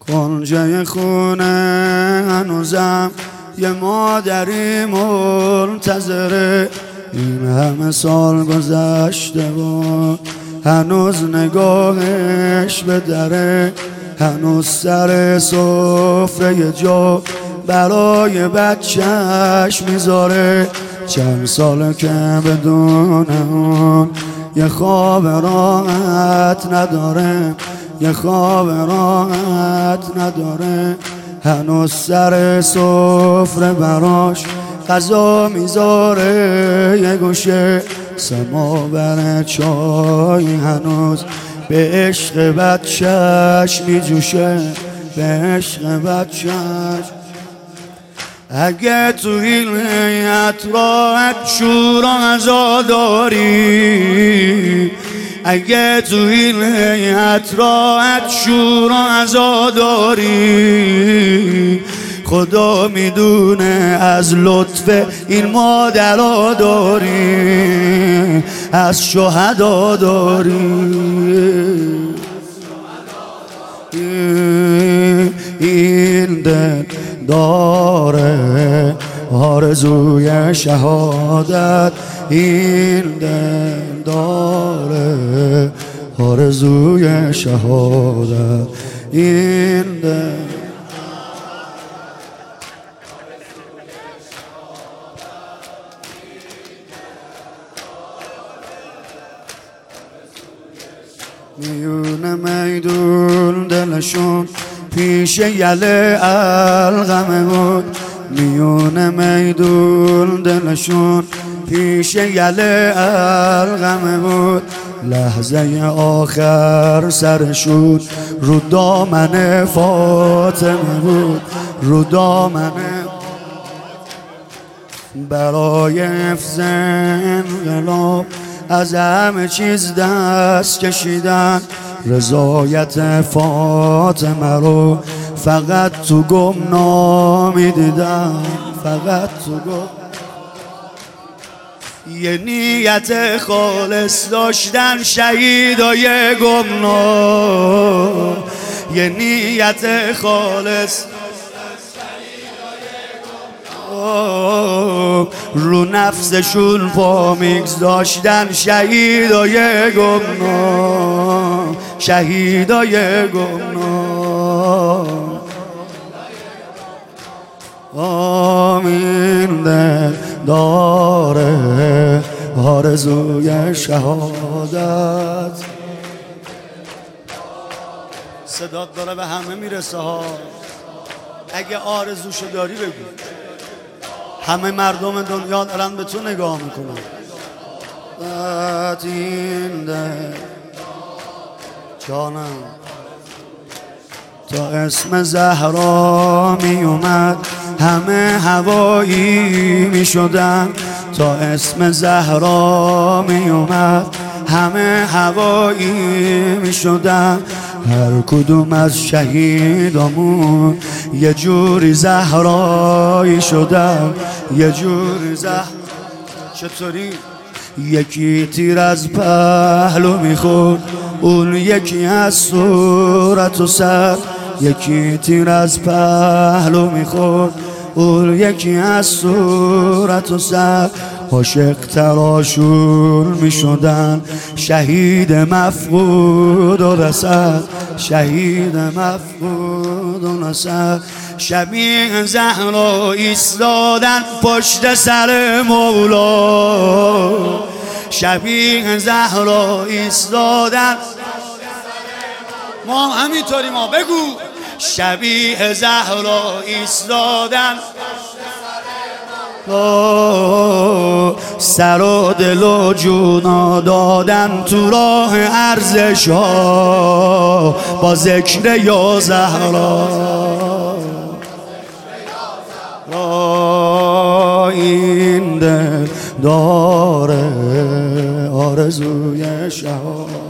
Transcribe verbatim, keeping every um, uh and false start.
غنچه خونه هنوزم یه مادری منتظره. این همه سال گذشته و هنوز نگاهش به دره، هنوز سر سفره جا برای بچهش میذاره. چند ساله که بدون اون یه خواب راحت نداره، یه خواب راحت نداره. هنوز سر سفره براش غذا میذاره، یه گوشه سماور چای هنوز به عشق بچهش میجوشه، به عشق بچهش. اگه تو این هیئت راحت شور و عزاداری، اگه تو این هیئت راحت شور و عزاداری، خدا میدونه از لطف این مادرها داری، از شهدا داری. این دل داره آرزوی شهادت، این دل داره آرزوی شهادت، این دل میونه میدون دلشون پیش یله الغمه بود، میونه میدون دلشون پیش یله الغمه بود. لحظه آخر سرشون رو دامن فاطمه بود، رو دامن. برای حفظ انقلاب از همه چیز دست کشیدن، رضایت فاطمه رو فقط تو گمنامی دیدن، فقط تو گم. یه نیت خالص داشتن شهیدای گمنام، یه نیت خالص رو نفسشون پا میگذاشتن شهیدای گمنام، شهیدای گمنام. آمین دل داره آرزوی شهادت. صدات داره به همه میرسه ها، اگه آرزوشو داری بگو. همه مردم دنیا دارن به تو نگاه میکنن. این دل جانم تا اسم زهرا می اومد همه هوایی می شدن، تا اسم زهرا می اومد همه هوایی می شدن. هر کدوم از شهیدامون یه جوری زهرایی شدن، یه جوری زهرا. چطوری؟ یکی تیر از پهلو میخورد، اون یکی از صورت و سر. یکی تیر از پهلو میخورد، اون یکی از صورت و سر. عاشق تراشون میشدن شهید مفقود و رسد، شهید مفقود و رسد. شبیه زهرا ایستادن پشت سر مولا، شبیه زهرا ایستادن. ما همینطوری ما بگو شبیه زهرا ایستادن، سر و دل و جونا دادن تو راه ارزش ها با ذکر یا زهرا. این دل داره آرزوی شهادت.